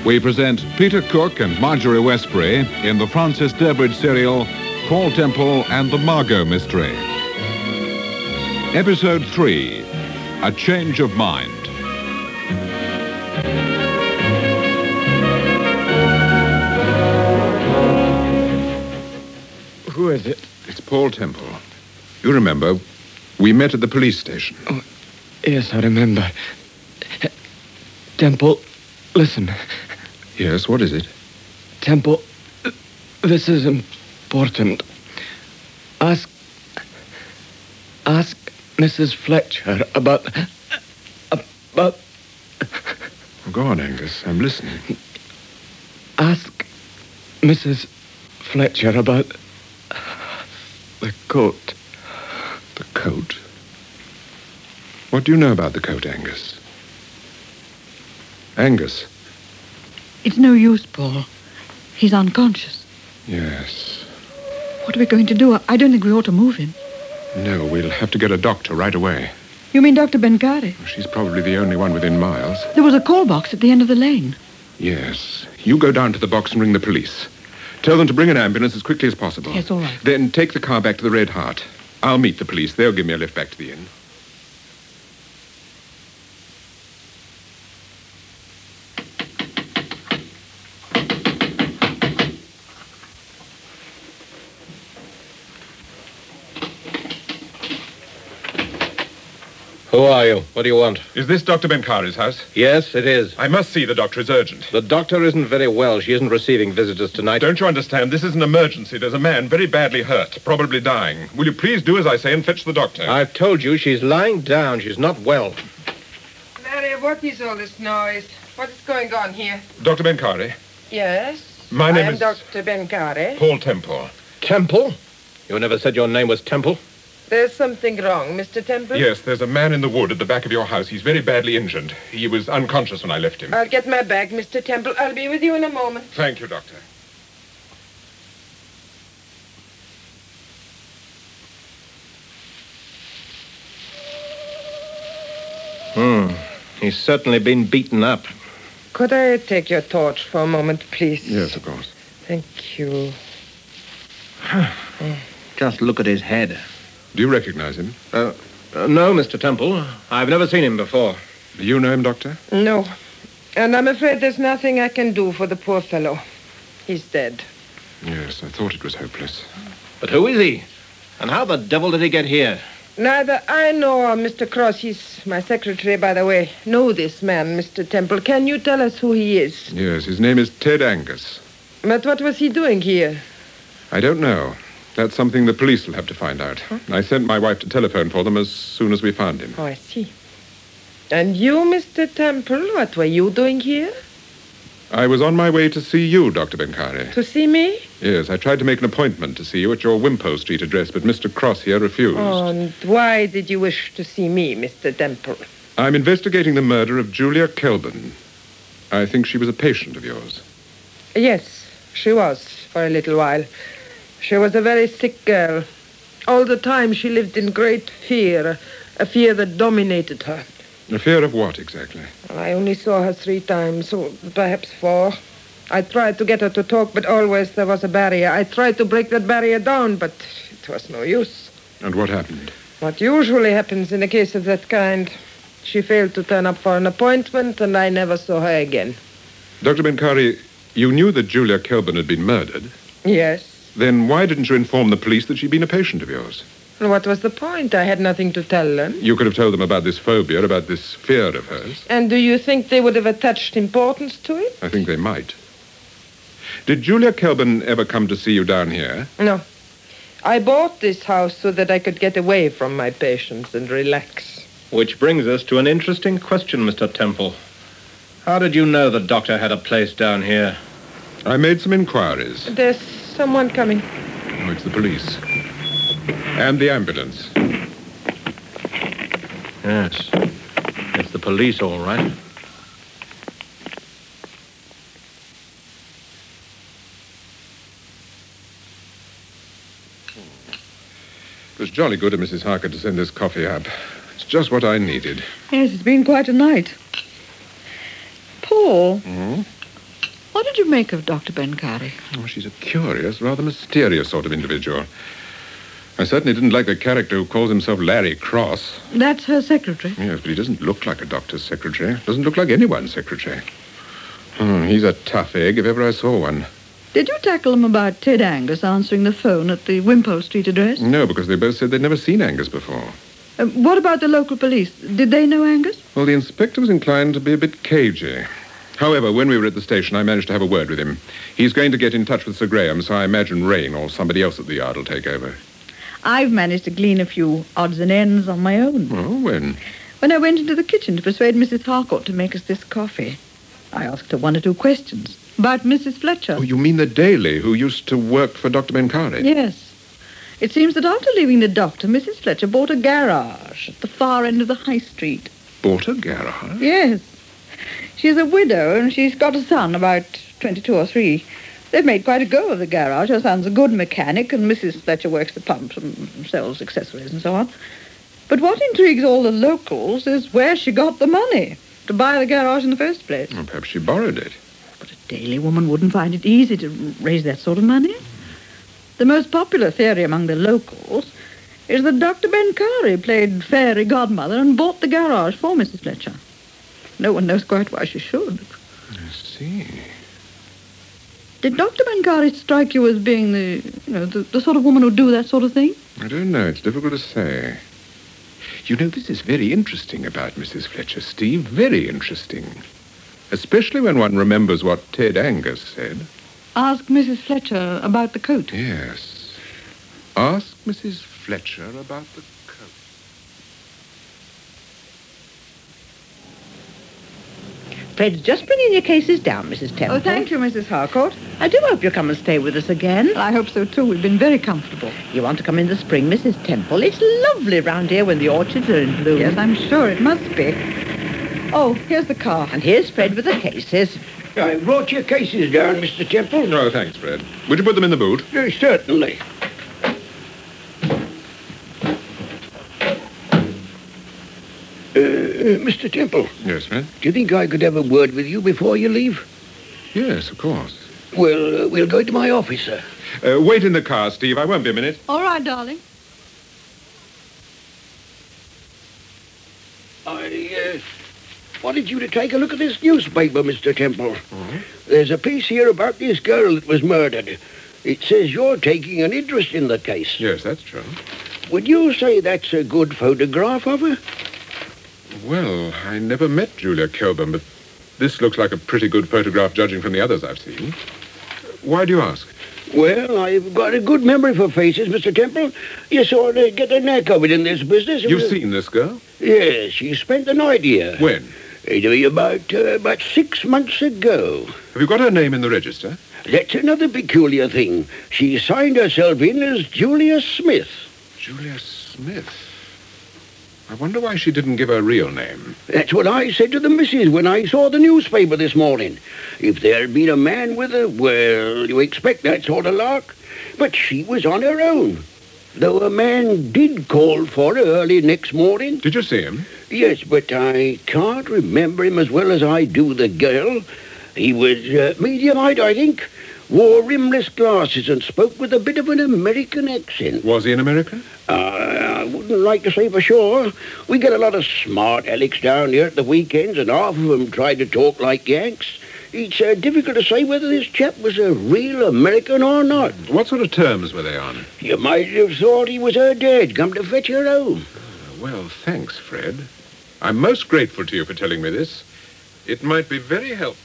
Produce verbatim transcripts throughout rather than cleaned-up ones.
we present Peter Cook and Marjorie Westbury in the Francis Durbridge serial Paul Temple and the Margot Mystery. Episode three, A Change of Mind. Who is it? It's Paul Temple. You remember, we met at the police station. Oh, yes, I remember. Temple, listen. Yes, what is it? Temple, this is important. Ask... Ask Missus Fletcher about... About... Go on, Angus. I'm listening. Ask Missus Fletcher about... the coat. The coat? What do you know about the coat, Angus? Angus? It's no use, Paul. He's unconscious. Yes. What are we going to do? I don't think we ought to move him. No, we'll have to get a doctor right away. You mean Doctor Benkari? She's probably the only one within miles. There was a call box at the end of the lane. Yes. You go down to the box and ring the police. Tell them to bring an ambulance as quickly as possible. Yes, all right. Then take the car back to the Red Hart. I'll meet the police. They'll give me a lift back to the inn. Who are you? What do you want? Is this Doctor Benkari's house? Yes, it is. I must see the doctor. It's urgent. The doctor isn't very well. She isn't receiving visitors tonight. Don't you understand? This is an emergency. There's a man very badly hurt, probably dying. Will you please do as I say and fetch the doctor? I've told you she's lying down. She's not well. Larry, what is all this noise? What is going on here? Doctor Benkari? Yes? My name I am is... Doctor Benkari. Paul Temple. Temple? You never said your name was Temple? There's something wrong, Mister Temple? Yes, there's a man in the wood at the back of your house. He's very badly injured. He was unconscious when I left him. I'll get my bag, Mister Temple. I'll be with you in a moment. Thank you, Doctor. Hmm. He's certainly been beaten up. Could I take your torch for a moment, please? Yes, of course. Thank you. Just look at his head. Do you recognize him? Uh, uh, no, Mister Temple. I've never seen him before. Do you know him, Doctor? No. And I'm afraid there's nothing I can do for the poor fellow. He's dead. Yes, I thought it was hopeless. But who is he? And how the devil did he get here? Neither I nor Mister Cross, he's my secretary, by the way, know this man, Mister Temple. Can you tell us who he is? Yes, his name is Ted Angus. But what was he doing here? I don't know. That's something the police will have to find out. Huh? I sent my wife to telephone for them as soon as we found him. Oh, I see. And you, Mister Temple, what were you doing here? I was on my way to see you, Doctor Benkari. To see me? Yes, I tried to make an appointment to see you at your Wimpole Street address, but Mister Cross here refused. Oh, and why did you wish to see me, Mister Temple? I'm investigating the murder of Julia Kelburn. I think she was a patient of yours. Yes, she was, for a little while. She was a very sick girl. All the time she lived in great fear, a fear that dominated her. A fear of what, exactly? Well, I only saw her three times, or perhaps four. I tried to get her to talk, but always there was a barrier. I tried to break that barrier down, but it was no use. And what happened? What usually happens in a case of that kind. She failed to turn up for an appointment, and I never saw her again. Doctor Benkari, you knew that Julia Kelburn had been murdered? Yes. Then why didn't you inform the police that she'd been a patient of yours? What was the point? I had nothing to tell them. You could have told them about this phobia, about this fear of hers. And do you think they would have attached importance to it? I think they might. Did Julia Kelburn ever come to see you down here? No. I bought this house so that I could get away from my patients and relax. Which brings us to an interesting question, Mister Temple. How did you know the doctor had a place down here? I made some inquiries. There's someone coming. Oh, it's the police. And the ambulance. Yes. It's the police, all right. It was jolly good of Missus Harker to send this coffee up. It's just what I needed. Yes, it's been quite a night. Paul, Mm-hmm. What did you make of Doctor Benkari? Oh, she's a curious, rather mysterious sort of individual. I certainly didn't like the character who calls himself Larry Cross. That's her secretary. Yes, but he doesn't look like a doctor's secretary. Doesn't look like anyone's secretary. Hmm, he's a tough egg if ever I saw one. Did you tackle him about Ted Angus answering the phone at the Wimpole Street address? No, because they both said they'd never seen Angus before. Uh, what about the local police? Did they know Angus? Well, the inspector was inclined to be a bit cagey. However, when we were at the station, I managed to have a word with him. He's going to get in touch with Sir Graham, so I imagine Rain or somebody else at the Yard will take over. I've managed to glean a few odds and ends on my own. Oh, when? When I went into the kitchen to persuade Missus Harcourt to make us this coffee, I asked her one or two questions about Missus Fletcher. Oh, you mean the Daly who used to work for Doctor Benkari? Yes. It seems that after leaving the doctor, Missus Fletcher bought a garage at the far end of the high street. Bought a garage? Yes. She's a widow and she's got a son about twenty-two or three. They've made quite a go of the garage. Her son's a good mechanic and Missus Fletcher works the pumps and sells accessories and so on. But what intrigues all the locals is where she got the money to buy the garage in the first place. Well, perhaps she borrowed it. But a Daly woman wouldn't find it easy to raise that sort of money. The most popular theory among the locals is that Doctor Benkari played fairy godmother and bought the garage for Missus Fletcher. No one knows quite why she should. I see. Did Doctor Benkari strike you as being the, you know, the, the sort of woman who'd do that sort of thing? I don't know. It's difficult to say. You know, this is very interesting about Missus Fletcher, Steve. Very interesting. Especially when one remembers what Ted Angus said. Ask Missus Fletcher about the coat. Yes. Ask Missus Fletcher about the coat. Fred's just bringing your cases down, Missus Temple. Oh, thank you, Missus Harcourt. I do hope you'll come and stay with us again. I hope so, too. We've been very comfortable. You want to come in the spring, Missus Temple? It's lovely round here when the orchards are in bloom. Yes, I'm sure it must be. Oh, here's the car. And here's Fred with the cases. I brought your cases down, Mister Temple. No, thanks, Fred. Would you put them in the boot? Uh, certainly. Uh, uh, Mister Temple, Yes, Fred? do you think I could have a word with you before you leave? Yes, of course. Well, uh, we'll go to my office, sir. Uh, wait in the car, Steve. I won't be a minute. All right, darling. I uh, wanted you to take a look at this newspaper, Mister Temple. There's a piece here about this girl that was murdered. It says you're taking an interest in the case. Yes, that's true. Would you say that's a good photograph of her? Well, I never met Julia Kilburn, but this looks like a pretty good photograph judging from the others I've seen. Why do you ask? Well, I've got a good memory for faces, Mister Temple. You sort of get the knack of it in this business. You've seen this girl? Yes, she spent the night here. When? Maybe about, uh, about six months ago. Have you got her name in the register? That's another peculiar thing. She signed herself in as Julia Smith. Julia Smith. I wonder why she didn't give her real name. That's what I said to the missus when I saw the newspaper this morning. If there'd been a man with her, well, you expect that sort of lark. But she was on her own. Though a man did call for her early next morning. Did you see him? Yes, but I can't remember him as well as I do the girl. He was uh, medium height, I think, wore rimless glasses and spoke with a bit of an American accent. Was he in America? Uh, I wouldn't like to say for sure. We get a lot of smart Alecks down here at the weekends, and half of them try to talk like Yanks. It's uh, difficult to say whether this chap was a real American or not. What sort of terms were they on? You might have thought he was her dad, come to fetch her home. Uh, well, thanks, Fred. I'm most grateful to you for telling me this. It might be very helpful.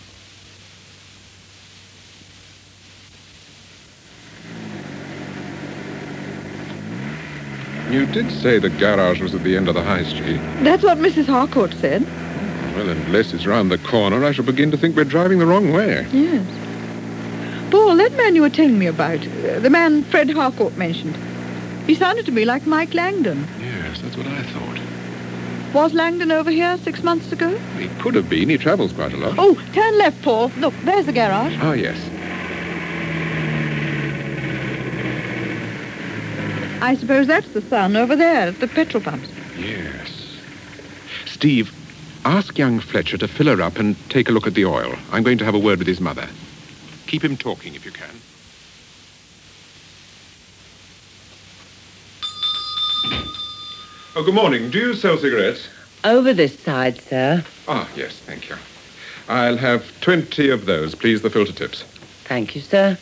You did say the garage was at the end of the high street. That's what Missus Harcourt said. Well, unless it's round the corner, I shall begin to think we're driving the wrong way. Yes. Paul, that man you were telling me about, uh, the man Fred Harcourt mentioned, he sounded to me like Mike Langdon. Yes, that's what I thought. Was Langdon over here six months ago? He could have been. He travels quite a lot. Oh, turn left, Paul. Look, there's the garage. Ah, yes. I suppose that's the son over there at the petrol pumps. Yes. Steve, ask young Fletcher to fill her up and take a look at the oil. I'm going to have a word with his mother. Keep him talking if you can. Oh, good morning. Do you sell cigarettes? Over this side, sir. Ah, yes, thank you. I'll have twenty of those, please, the filter tips. Thank you, sir.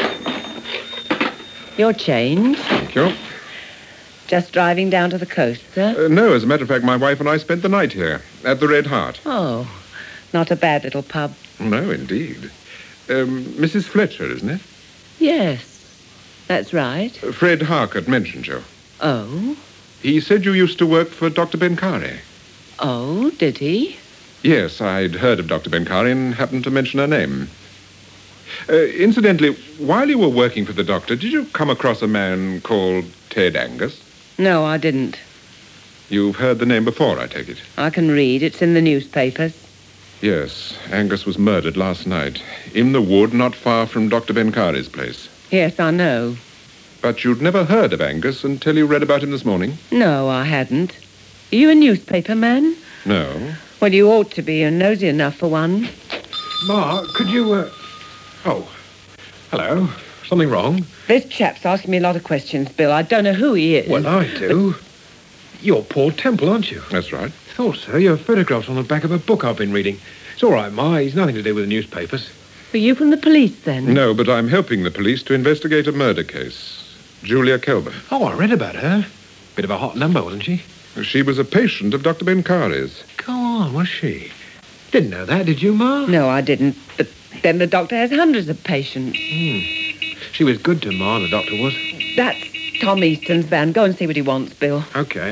Your change. Thank you. Just driving down to the coast, sir? Uh, no, as a matter of fact, my wife and I spent the night here, at the Red Hart. Oh, not a bad little pub. No, indeed. Um, Missus Fletcher, isn't it? Yes, that's right. Uh, Fred Harcourt mentioned you. Oh? He said you used to work for Doctor Benkari. Oh, did he? Yes, I'd heard of Doctor Benkari and happened to mention her name. Uh, incidentally, while you were working for the doctor, did you come across a man called Ted Angus? No, I didn't. You've heard the name before, I take it? I can read. It's in the newspapers. Yes, Angus was murdered last night, in the wood not far from Doctor Benkari's place. Yes, I know. But you'd never heard of Angus until you read about him this morning? No, I hadn't. Are you a newspaper man? No. Well, you ought to be, and nosy enough for one. Ma, could you, uh... Oh, hello. Something wrong? This chap's asking me a lot of questions, Bill. I don't know who he is. Well, I do. You're Paul Temple, aren't you? That's right. Thought so. Your photograph's on the back of a book I've been reading. It's all right, Ma. He's nothing to do with the newspapers. Are you from the police, then? No, but I'm helping the police to investigate a murder case. Julia Kelburn. Oh, I read about her. Bit of a hot number, wasn't she? She was a patient of Doctor Benkari's. Go on, was she? Didn't know that, did you, Ma? No, I didn't. But then the doctor has hundreds of patients. Hmm. She was good to Ma, the doctor was. That's Tom Easton's van. Go and see what he wants, Bill. Okay.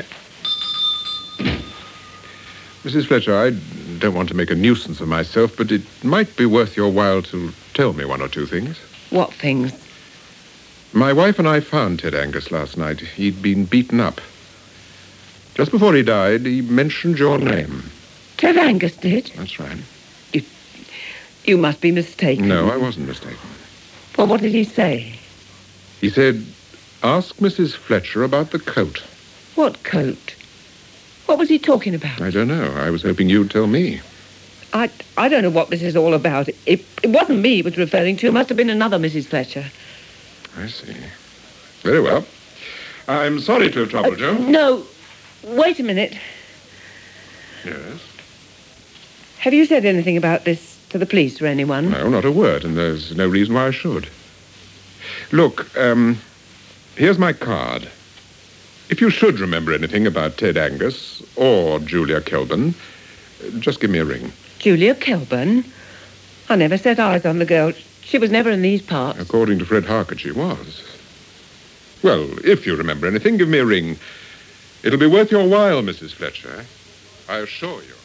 Missus Fletcher, I don't want to make a nuisance of myself, but it might be worth your while to tell me one or two things. What things? My wife and I found Ted Angus last night. He'd been beaten up. Just before he died, he mentioned your name. Ted Angus did? That's right. You, you must be mistaken. No, I wasn't mistaken. Well, what did he say? He said, ask Missus Fletcher about the coat. What coat? What was he talking about? I don't know. I was hoping you'd tell me. I, I don't know what this is all about. It, it wasn't me he was referring to. It must have been another Missus Fletcher. I see. Very well. I'm sorry to have troubled Uh, you. no. Wait a minute. Yes? Have you said anything about this to the police or anyone? No, not a word, and there's no reason why I should. Look, um, here's my card. If you should remember anything about Ted Angus or Julia Kelburn, just give me a ring. Julia Kelburn? I never set eyes on the girl. She was never in these parts. According to Fred Harcourt, she was. Well, if you remember anything, give me a ring. It'll be worth your while, Missus Fletcher. I assure you.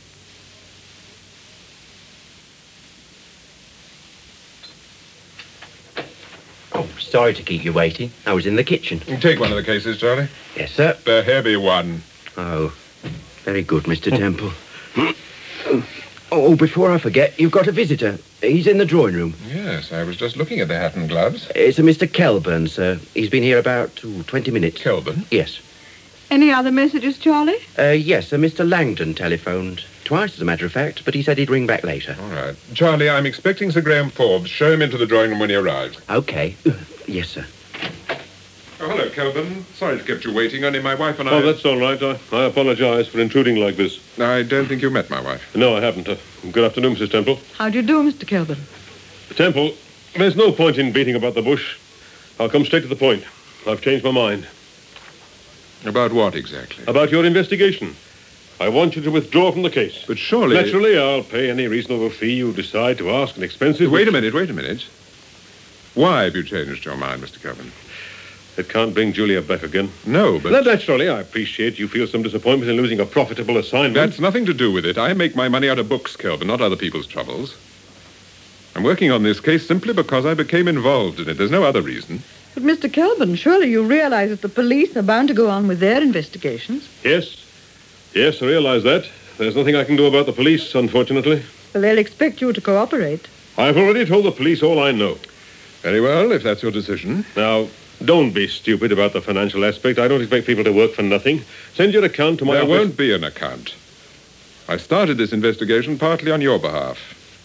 Oh, sorry to keep you waiting. I was in the kitchen. Take one of the cases, Charlie. Yes, sir. The heavy one. Oh, very good, Mister Temple. Oh, before I forget, you've got a visitor. He's in the drawing room. Yes, I was just looking at the hat and gloves. It's a Mister Kelburn, sir. He's been here about ooh, twenty minutes. Kelburn? Yes. Any other messages, Charlie? Uh, yes, sir. Mister Langdon telephoned. Twice, as a matter of fact, but he said he'd ring back later. All right. Charlie, I'm expecting Sir Graham Forbes. Show him into the drawing room when he arrives. Okay. Yes, sir. Oh, hello, Kelburn. Sorry to kept you waiting. Only my wife and I... Oh, that's all right. I, I apologize for intruding like this. I don't think you met my wife. No, I haven't. Uh, good afternoon, Missus Temple. How do you do, Mister Kelburn? Temple, there's no point in beating about the bush. I'll come straight to the point. I've changed my mind. About what, exactly? About your investigation. I want you to withdraw from the case. But surely... Naturally, I'll pay any reasonable fee you decide to ask and expenses... Wait which... a minute, wait a minute. Why have you changed your mind, Mister Kelburn? It can't bring Julia back again. No, but... Now, naturally, I appreciate you feel some disappointment in losing a profitable assignment. That's nothing to do with it. I make my money out of books, Kelburn, not other people's troubles. I'm working on this case simply because I became involved in it. There's no other reason. But, Mister Kelburn, surely you realize that the police are bound to go on with their investigations. Yes. Yes, I realize that. There's nothing I can do about the police, unfortunately. Well, they'll expect you to cooperate. I've already told the police all I know. Very well, if that's your decision. Now, don't be stupid about the financial aspect. I don't expect people to work for nothing. Send your account to my There office. won't be an account. I started this investigation partly on your behalf.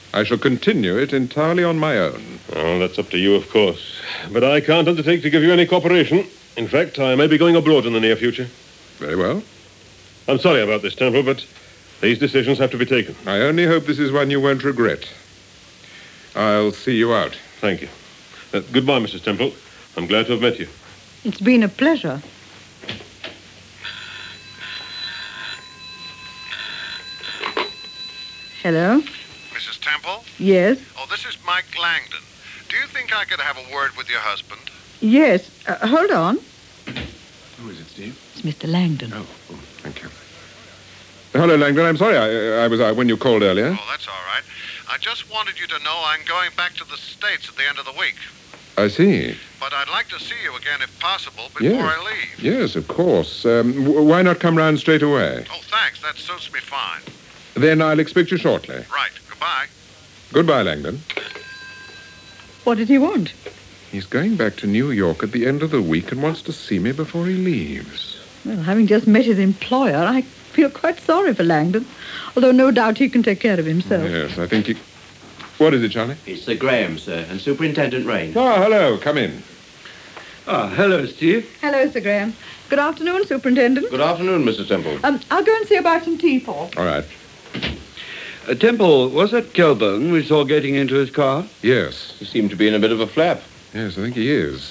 I shall continue it entirely on my own. Oh, that's up to you, of course. But I can't undertake to give you any cooperation. In fact, I may be going abroad in the near future. Very well. I'm sorry about this, Temple, but these decisions have to be taken. I only hope this is one you won't regret. I'll see you out. Thank you. Uh, goodbye, Missus Temple. I'm glad to have met you. It's been a pleasure. Hello? Missus Temple? Yes? Oh, this is Mike Langdon. Do you think I could have a word with your husband? Yes. Uh, hold on. Who is it, Steve? It's Mister Langdon. Oh, oh thank you. Hello, Langdon. I'm sorry I, I was out when you called earlier. Oh, that's all right. I just wanted you to know I'm going back to the States at the end of the week. I see. But I'd like to see you again, if possible, before Yes. I leave. Yes, of course. Um, w- why not come round straight away? Oh, thanks. That suits me fine. Then I'll expect you shortly. Right. Goodbye. Goodbye, Langdon. What did he want? He's going back to New York at the end of the week and wants to see me before he leaves. Well, having just met his employer, I feel quite sorry for Langdon. Although no doubt he can take care of himself. Yes, I think he... What is it, Charlie? It's Sir Graham, sir, and Superintendent Rain. Ah, hello. Come in. Ah, hello, Steve. Hello, Sir Graham. Good afternoon, Superintendent. Good afternoon, Missus Temple. Um, I'll go and see about some tea, Paul. All right. Uh, Temple, was that Kelburn we saw getting into his car? Yes. He seemed to be in a bit of a flap. Yes, I think he is.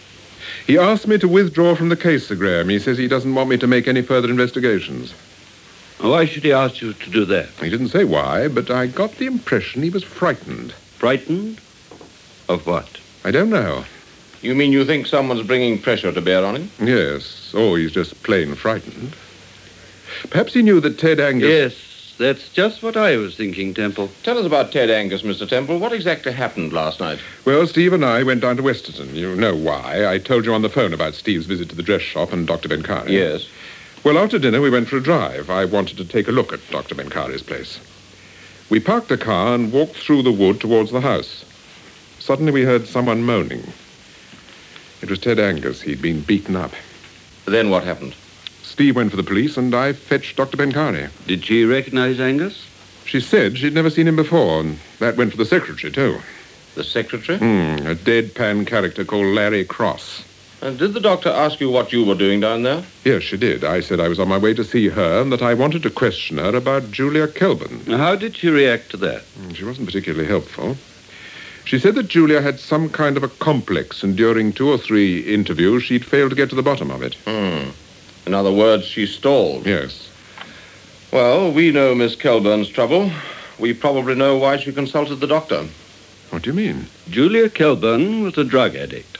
He asked me to withdraw from the case, Sir Graham. He says he doesn't want me to make any further investigations. Why should he ask you to do that? He didn't say why, but I got the impression he was frightened. Frightened? Of what? I don't know. You mean you think someone's bringing pressure to bear on him? Yes, or he's just plain frightened. Perhaps he knew that Ted Angus... Yes, that's just what I was thinking, Temple. Tell us about Ted Angus, Mister Temple. What exactly happened last night? Well, Steve and I went down to Westerton. You know why. I told you on the phone about Steve's visit to the dress shop and Doctor Benkari. Yes. Well, after dinner, we went for a drive. I wanted to take a look at Doctor Benkari's place. We parked the car and walked through the wood towards the house. Suddenly, we heard someone moaning. It was Ted Angus. He'd been beaten up. Then what happened? Steve went for the police, and I fetched Doctor Benkari. Did she recognize Angus? She said she'd never seen him before, and that went for the secretary, too. The secretary? Hmm, a deadpan character called Larry Cross. And did the doctor ask you what you were doing down there? Yes, she did. I said I was on my way to see her and that I wanted to question her about Julia Kelburn. Now, how did she react to that? She wasn't particularly helpful. She said that Julia had some kind of a complex, and during two or three interviews, she'd failed to get to the bottom of it. Hmm. In other words, she stalled. Yes. Well, we know Miss Kelburn's trouble. We probably know why she consulted the doctor. What do you mean? Julia Kelburn was a drug addict.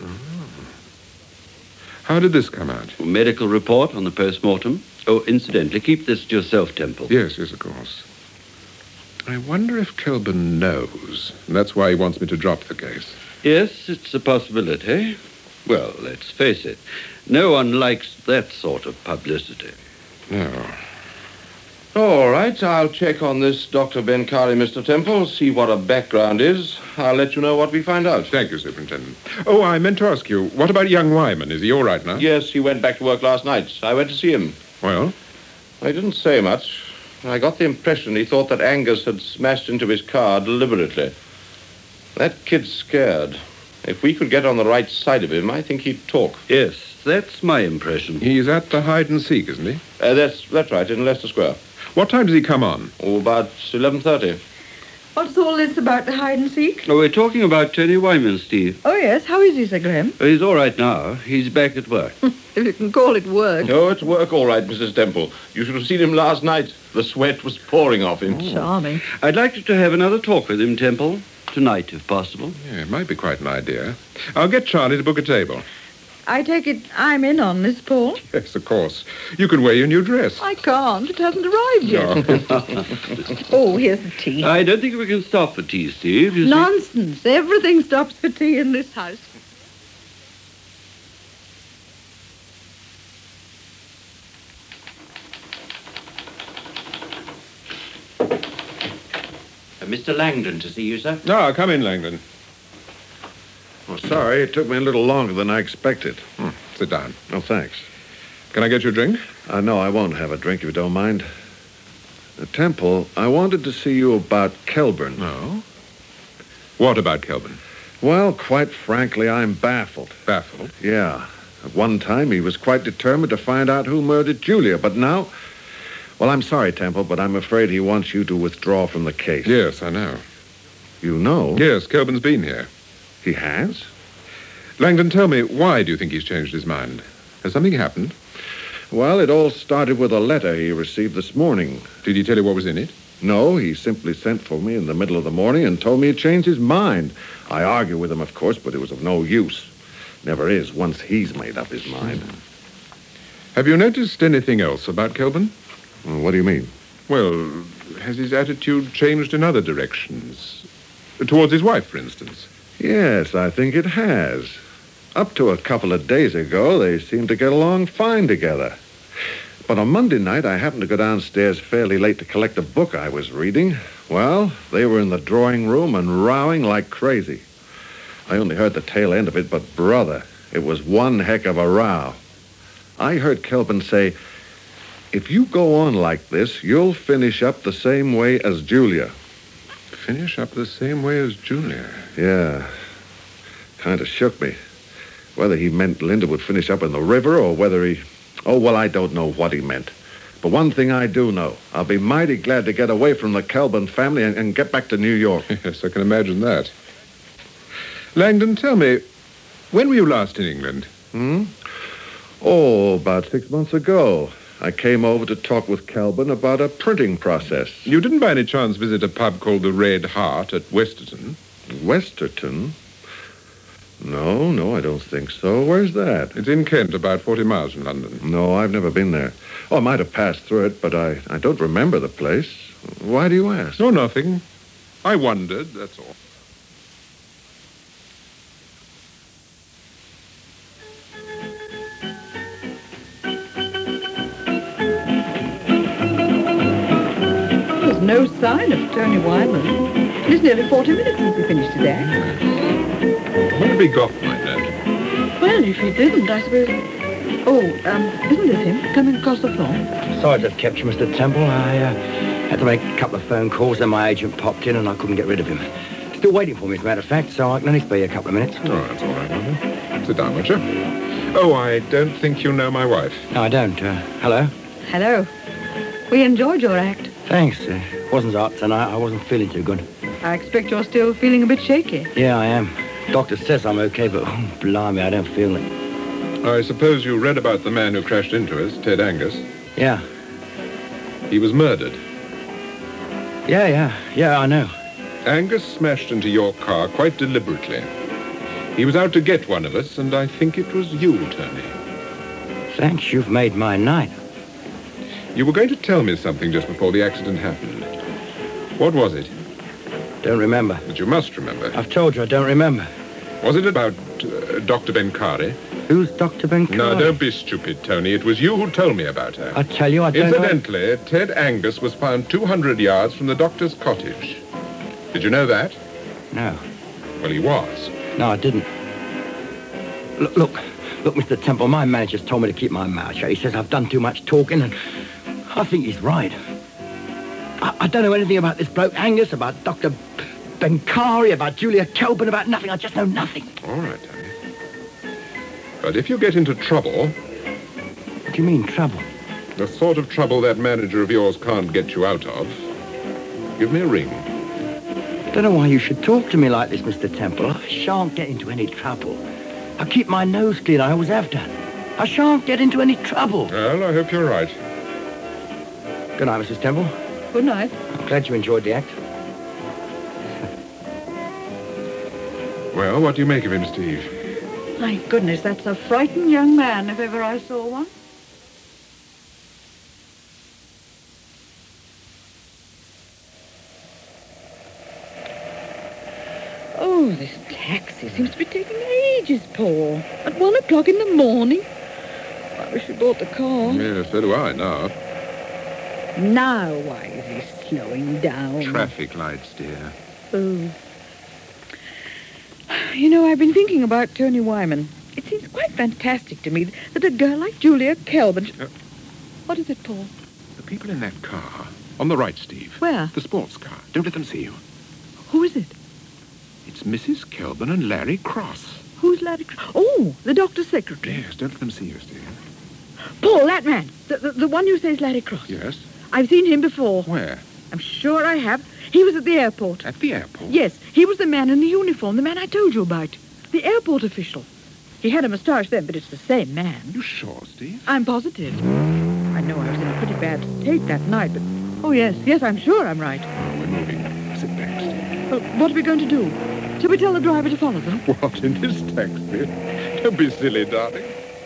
How did this come out? A medical report on the post-mortem. Oh, incidentally, keep this to yourself, Temple. Yes, yes, of course. I wonder if Kelburn knows, and that's why he wants me to drop the case. Yes, it's a possibility. Well, let's face it. No one likes that sort of publicity. No. All right, I'll check on this Doctor Benkari, Mister Temple, see what her background is. I'll let you know what we find out. Thank you, Superintendent. Oh, I meant to ask you, what about young Wyman? Is he all right now? Yes, he went back to work last night. I went to see him. Well? I didn't say much. I got the impression he thought that Angus had smashed into his car deliberately. That kid's scared. If we could get on the right side of him, I think he'd talk. Yes, that's my impression. He's at the hide and seek, isn't he? Uh, that's that's right, in Leicester Square. What time does he come on? Oh, about eleven thirty. What's all this about the hide and seek? Oh, we're talking about Tony Wyman, Steve. Oh, yes. How is he, Sir Graham? Oh, he's all right now. He's back at work. If you can call it work. Oh, it's work all right, Missus Temple. You should have seen him last night. The sweat was pouring off him. Charming. I'd like you to have another talk with him, Temple. Tonight, if possible. Yeah, it might be quite an idea. I'll get Charlie to book a table. I take it I'm in on this, Paul? Yes, of course. You can wear your new dress. I can't. It hasn't arrived yet. Oh, here's the tea. I don't think we can stop for tea, Steve. You Nonsense. Everything stops for tea in this house. Uh, Mister Langdon to see you, sir. No, come in, Langdon. Well, sorry, it took me a little longer than I expected. Hmm. Sit down. Oh, thanks. Can I get you a drink? Uh, no, I won't have a drink if you don't mind. Uh, Temple, I wanted to see you about Kelburn. No? What about Kelburn? Well, quite frankly, I'm baffled. Baffled? Yeah. At one time, he was quite determined to find out who murdered Julia, but now... Well, I'm sorry, Temple, but I'm afraid he wants you to withdraw from the case. Yes, I know. You know? Yes, Kelburn's been here. He has? Langdon, tell me, why do you think he's changed his mind? Has something happened? Well, it all started with a letter he received this morning. Did he tell you what was in it? No, he simply sent for me in the middle of the morning and told me he'd changed his mind. I argued with him, of course, but it was of no use. Never is, once he's made up his mind. Have you noticed anything else about Kelburn? Well, what do you mean? Well, has his attitude changed in other directions? Towards his wife, for instance? Yes, I think it has. Up to a couple of days ago, they seemed to get along fine together. But on Monday night, I happened to go downstairs fairly late to collect a book I was reading. Well, they were in the drawing room and rowing like crazy. I only heard the tail end of it, but brother, it was one heck of a row. I heard Kelburn say, if you go on like this, you'll finish up the same way as Julia. Finish up the same way as Julia? Yeah. Kind of shook me. Whether he meant Linda would finish up in the river or whether he... Oh, well, I don't know what he meant. But one thing I do know. I'll be mighty glad to get away from the Kelburn family and, and get back to New York. Yes, I can imagine that. Langdon, tell me, when were you last in England? Hmm? Oh, about six months ago. I came over to talk with Kelburn about a printing process. You didn't by any chance visit a pub called the Red Hart at Westerton? Westerton? No, no, I don't think so. Where's that? It's in Kent, about forty miles from London. No, I've never been there. Oh, I might have passed through it, but I, I don't remember the place. Why do you ask? No, nothing. I wondered, that's all. There's no sign of Tony Wyman. It's nearly forty minutes since he finished his act. I wonder if he got my note. Well, if he didn't, I suppose... Oh, um, isn't this him coming across the floor? Sorry to have kept you, Mister Temple. I uh, had to make a couple of phone calls, then my agent popped in and I couldn't get rid of him. Still waiting for me, as a matter of fact, so I can only spare you a couple of minutes. Oh, that's all right, Mother. Sit down, won't you? Oh, I don't think you know my wife. No, I don't. Uh, hello? Hello. We enjoyed your act. Thanks. Uh, wasn't up tonight. I wasn't feeling too good. I expect you're still feeling a bit shaky. Yeah, I am. Doctor says I'm okay, but oh, blimey, I don't feel it. I suppose you read about the man who crashed into us, Ted Angus. Yeah. He was murdered. Yeah, yeah. Yeah, I know. Angus smashed into your car quite deliberately. He was out to get one of us, and I think it was you, Tony. Thanks, you've made my night. You were going to tell me something just before the accident happened. What was it? Don't remember. But you must remember. I've told you I don't remember. Was it about uh, Doctor Benkari? Who's Doctor Benkari? No, don't be stupid, Tony. It was you who told me about her. I tell you, I don't Incidentally, know... Ted Angus was found two hundred yards from the doctor's cottage. Did you know that? No. Well, he was. No, I didn't. Look, look, look, Mister Temple, my manager's told me to keep my mouth shut. He says I've done too much talking, and I think he's right. I, I don't know anything about this bloke Angus, about Doctor Benkari, about Julia Kelburn, about nothing. I just know nothing. All right, Tony. But if you get into trouble... What do you mean, trouble? The sort of trouble that manager of yours can't get you out of, give me a ring. I don't know why you should talk to me like this, Mister Temple. I shan't get into any trouble. I keep my nose clean. I always have done. I shan't get into any trouble. Well, I hope you're right. Good night, Missus Temple. Good night. I'm glad you enjoyed the act. Well, what do you make of him, Steve? My goodness, that's a frightened young man, if ever I saw one. Oh, this taxi seems to be taking ages, Paul. At one o'clock in the morning. I wish we bought the car. Yes, so do I now. Now why is he slowing down? Traffic lights, dear. Oh. You know, I've been thinking about Tony Wyman. It seems quite fantastic to me that a girl like Julia Kelburn... Uh, what is it, Paul? The people in that car, On the right, Steve. Where? The sports car. Don't let them see you. Who is it? It's Missus Kelburn and Larry Cross. Who's Larry Cross? Oh, the doctor's secretary. Yes, don't let them see you, Steve. Paul, that man. The, the, the one you say is Larry Cross. Yes? I've seen him before. Where? I'm sure I have. He was at the airport. At the airport? Yes, he was the man in the uniform, the man I told you about. The airport official. He had a moustache then, but it's the same man. You sure, Steve? I'm positive. I know I was in a pretty bad state that night, but... Oh, yes, yes, I'm sure I'm right. Oh, we're moving. Sit back, Steve. Well, what are we going to do? Shall we tell the driver to follow them? What, in this taxi? Don't be silly, darling.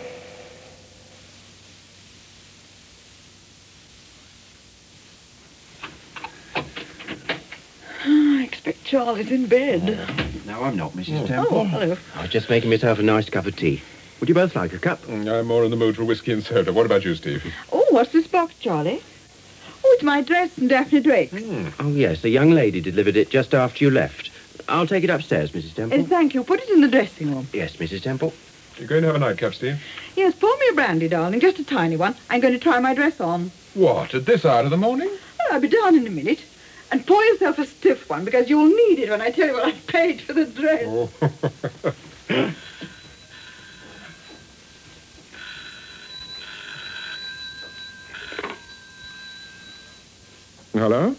I expect Charlie's in bed. No, I'm not, Missus Oh, Temple. hello. I was just making myself a nice cup of tea. Would you both like a cup? I'm more in the mood for whiskey and soda. What about you, Steve? Oh, what's this box, Charlie? Oh, it's my dress from Daphne Drake's. Oh, yes, the young lady delivered it just after you left. I'll take it upstairs, Missus Temple. Uh, thank you. Put it in the dressing room. Yes, Missus Temple. You're going to have a nightcap, Steve? Yes, pour me a brandy, darling. Just a tiny one. I'm going to try my dress on. What, at this hour of the morning? Well, I'll be down in a minute. And pour yourself a stiff one, because you'll need it when I tell you what I've paid for the dress. Oh. Hello?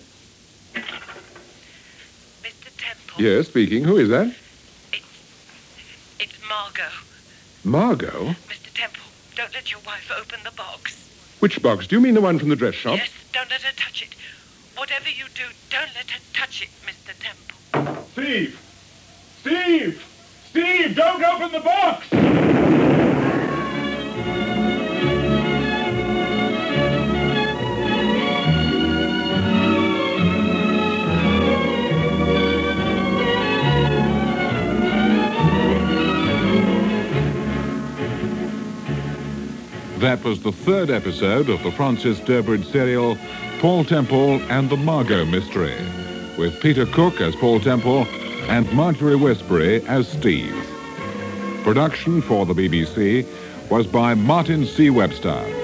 Mister Temple? Yes, speaking. Who is that? It's Margot. Margot? Mister Temple, don't let your wife open the box. Which box? Do you mean the one from the dress shop? Yes, don't let her touch it. Whatever you do, don't let her touch it, Mister Temple. Steve! Steve! Steve, don't open the box! That was the third episode of the Francis Durbridge serial, Paul Temple and the Margot Mystery, with Peter Cook as Paul Temple and Marjorie Westbury as Steve. Production for the B B C was by Martin C. Webster.